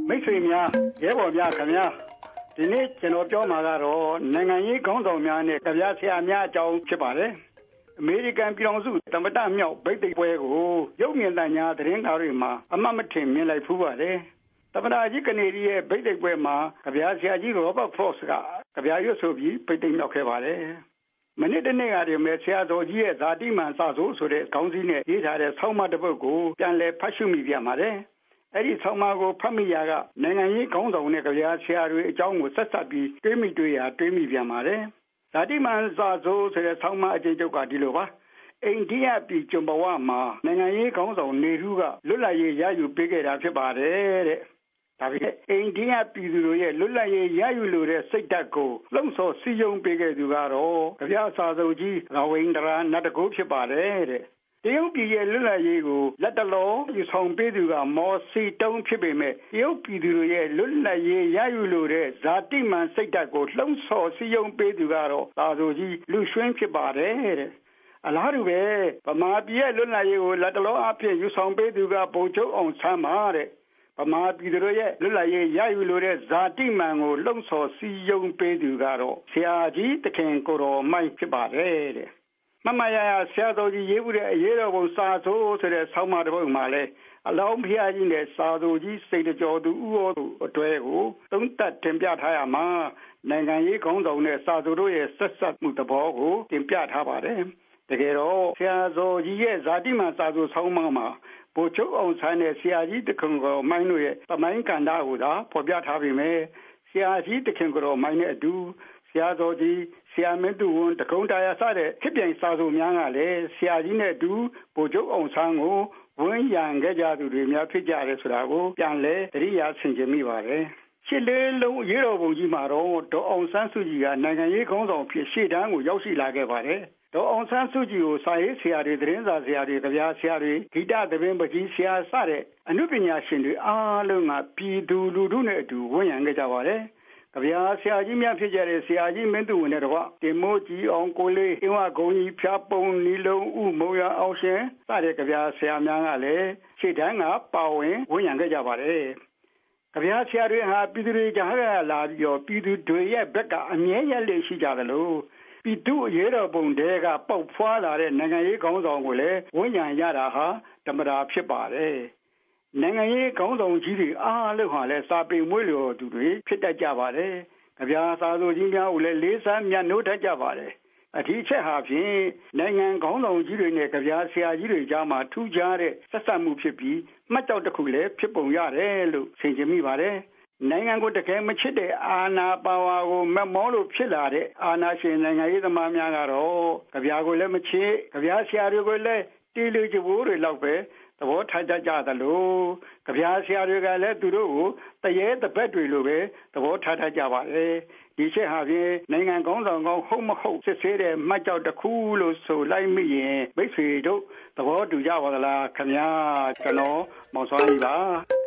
မိတ်ဆွေများရဲဘော်များခင်ဗျာဒီနေ့ကျွန်တော်ပြောမှာကတော့နိုင်ငံရေးခေါင်းဆောင်များနဲ့ကြပြဆရာများအကြောင်းဖြစ်ပါတယ်အမေရိကန်ပြည်ထောင်စုသမ္မတမြောက်ဗိတ်သိက်ပွဲကိုရုပ်မြင်သံကြားသတင်းကားတွေမှာအမှတ်မထင်မြင်လိုက်ဖူးပါတယ်သမ္မတကြီးကနေဒီရဲ့ဗိတ်သိက်ပွဲမှာကြပြဆရာကြီးရောဘတ်ဖရော့စ်ကကြပြရွတ်ဆိုပြီးဗိတ်သိက်မြောက်ခဲ့ပါတယ်မနေ့တနေ့ကတည်းကဆရာတော်ကြီးရဲ့ဇာတိမှန်စဆိုးဆိုတဲ့ခေါင်းစည်းနဲ့ရေးထားတဲ့ဆောင်းပါးတစ်ပုဒ်ကိုပြန်လည်ဖတ်ရှုမိပြန်ပါတယ်အဲ့ဒီဆောင်းပါးကိုဖတ်မိရာကနိုင်ငံရေးခေါင်းဆောင်နဲ့ကြပြဆရာတွေအကြောင်းကိုဆက်ဆက်ပြီးတွေးမိပြန်ပါတယ်ဇာတိမှန်စဆိုးဆိုတဲ့ဆောင်းပါးအကျဉ်းချုပ်ကဒီလိုပါအိန္ဒိယပြည်ကျွန်းဘဝမှာနိုင်ငံရေးခေါင်းဆောင်နေထူးကလွတ်လပ်ရေးရယူပေးခဲ့တာဖြစ်ပါတယ်တဲ့ဒါပေမဲ့အိန္ဒိယပြည်သူတို့ရဲ့လွတ်လပ်ရေးရယူလိုတဲ့စိတ်ဓာတ်ကိုလှုံ့ဆော်စည်းရုံးပေးခဲ့သူကတော့ကြပြစာချုပ်ကြီးရဝိန္ဒရာနတ်တကူဖြစ်ပါတယ်တဲ့တရုတ်ပြည်ရဲ့လွတ်လပ်ရေးကိုလက်တလောယူဆောင်ပေးသူကမော်စီတုံးဖြစ်ပေမဲ့တရုတ်ပြည်သူတို့ရဲ့လွတ်လပ်ရေးရယူလိုတဲ့ဇာတိမှန်စိတ်ဓာတ်ကိုလှုံ့ဆော်စည်းရုံးပေးသူကတော့စာချုပ်ကြီးလူရွှင်းဖြစ်ပါတယ်တဲ့အလားတူပဲဗမာပြည်ရဲ့လွတ်လပ်ရေးကိုလက်တလောအဖြစ်ယူဆောင်ပေးသူကဗိုလ်ချုပ်အောင်ဆန်းပါတဲ့ဗမာပြည်သူတို့ရဲ့လွတ်လပ်ရေးရယူလိုတဲ့ဇာတိမှန်ကိုလှုံ့ဆော်စည်းရုံးပေးသူကတော့ဆရာကြီးသခင်ကိုတော်မိုင်းဖြစ်ပါတယ်တဲ့မမရရဆရာတော်ကြီးရေးမှုတဲ့အရေးတော်ပုံစာဆိုးဆိုတဲ့ဆောင်းပါးတစ်ပုဒ်မှာလဲအလောင်းဖျားကြီးနဲ့စာသူကြီးစိတ်ကြောသူဥရောသူအတွဲကိုသုံးသပ်တင်ပြထားရမှာနိုင်ငံရေးခေါင်းဆောင်နဲ့စာသူတို့ရဲ့ဆက်ဆက်မှုသဘောကိုတင်ပြထားပါတယ်တကယ်တော့ဆရာတော်ကြီးရဲ့ဇာတိမှန်စာသူဆောင်းပါးမှာဗိုလ်ချုပ်အောင်ဆန်းနဲ့ဆရာကြီးတခင်ကိုမိုင်းတို့ရဲ့သမိုင်းကဏ္ဍကိုသာဖော်ပြထားပေမဲ့ဆရာကြီးတခင်ကိုမိုင်းနဲ့အတူဆရာတော်ကြီးဆရာမင်းသူဝန်တကုံတရားစတဲ့ခေတ်ပြိုင်စာစုများကလည်းဆရာကြီးနဲ့အတူဗိုလ်ချုပ်အောင်ဆန်းကိုဝန်းရံခဲ့ကြသူတွေများဖြစ်ကြတယ်ဆိုတာကိုပြန်လဲသတိရဆင်ခြင်မိပါတယ်ရှစ်လေးလုံးရေးတော်ပုံကြီးမှာတော့ဒေါ်အောင်ဆန်းစုကြည်ကနိုင်ငံရေးခေါင်းဆောင်ဖြစ်ရှေ့တန်းကိုရောက်ရှိလာခဲ့ပါတယ်ဒေါ်အောင်ဆန်းစုကြည်ကိုစာရေးဆရာတွေသတင်းစာဆရာတွေကြပြဆရာတွေဂီတသဘင်ပကြီးဆရာစတဲ့အနုပညာရှင်တွေအားလုံးကပြည်သူလူထုနဲ့အတူဝန်းရံခဲ့ကြပါတယ်ကြပြဆရာကြီးများဖြစ်ကြတဲ့ဆရာကြီးမင်းသူဝန်နဲ့တော့တင်မိုးကြီးအောင်ကိုလေးအင်းဝဂုံကြီးဖျားပုံနီလုံးဥမုံရအောင်ရှင်စတဲ့ကြပြဆရာများကလည်းရှေ့တန်းကပါဝင်ဝန်းရံခဲ့ကြပါတယ်ကြပြဆရာတွေဟာပြည်သူတွေကြားကလာပြီးတော့ပြည်သူတွေရဲ့ဘက်ကအမြဲရက်လေရှိကြတယ်လို့ပြည်သူအရေးတော်ပုံတဲကပေါက်ဖွာလာတဲ့နိုင်ငံရေးခေါင်းဆောင်ကိုလည်းဝန်ရံရတာဟာဓမ္မတာဖြစ်ပါတယ်နိုင်ငံရေးခေါင်းဆောင်ကြီးတွေအားလုံးဟာလည်းစာပေမွေးလျော်သူတွေဖြစ်တတ်ကြပါတယ်ကြပြစာသူကြီးများကိုလည်းလေးစားမြတ်နိုးတတ်ကြပါတယ်အထူးချက်ဟာဖြင့်နိုင်ငံခေါင်းဆောင်ကြီးတွေနဲ့ကြပြဆရာကြီးတွေကြားမှာထူးခြားတဲ့ဆက်ဆံမှုဖြစ်ပြီးမှတ်ကြောက်တစ်ခုလည်းဖြစ်ပုံရတယ်လို့ဆင်ခြင်မိပါတယ်နိုင်ငံကိုတကယ်မချစ်တဲ့အာဏာပါဝါကိုမက်မောလို့ဖြစ်လာတဲ့အာဏာရှင်နိုင်ငံရေးသမားများကတော့ကြပြကိုလည်းမချစ်ကြပြဆရာတွေကိုလည်းတီလူကြိုးတွေလောက်ပဲသဘောထားကြသလိုကြပြဆရာတွေကလည်းသူတို့ကိုတရေတပတ်တွေလိုပဲသဘောထားကြပါတယ်ဒီချက်ဟာဖြင့်နိုင်ငံကောင်းဆောင်ကောင်းဟုတ်မဟုတ်စစ်ဆေးတဲ့မှတ်ကြောက်တစ်ခုလို့ဆိုလိုက်မိရင်မိတ်ဆွေတို့သဘောတူကြပါသလားခင်ဗျာကျွန်တော်မောင်စောကြီးပါ